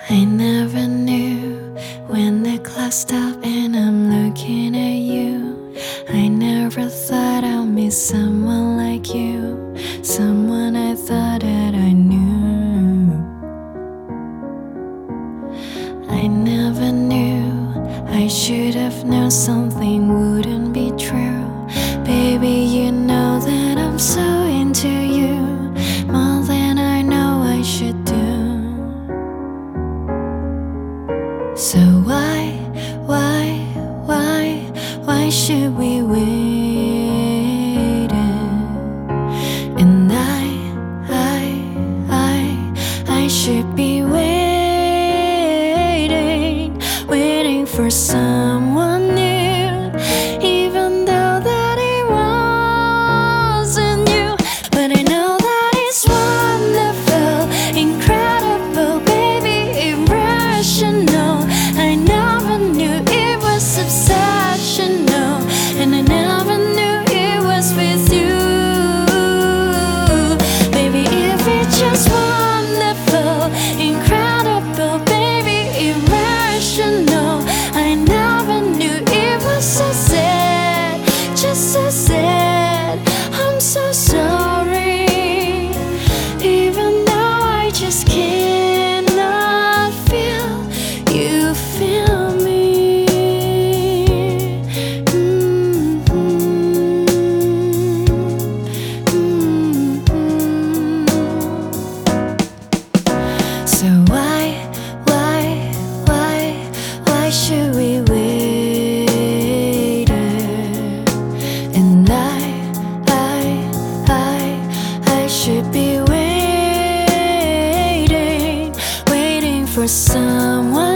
I never knew when the clock stopped and I'm looking at you. I never thought I'd meet someone like you, someone I thought that I knew. I never knew, I should have known something wouldn't be true. Baby, you know that I'm so into you, more than I know I should do. So why should we wait? And I should be waiting for someone new, even though that it wasn't you. But I know that it's wonderful, incredible, baby, irrational. I never knew it was obsessional, and I never knew it was with you. Baby, if it's just wonderful, incredible, baby, irrational. I never knew it was so sad, just so sad. I'm so sorry, even though I just cannot feel you feel me. So why should we wait? And I should be waiting for someone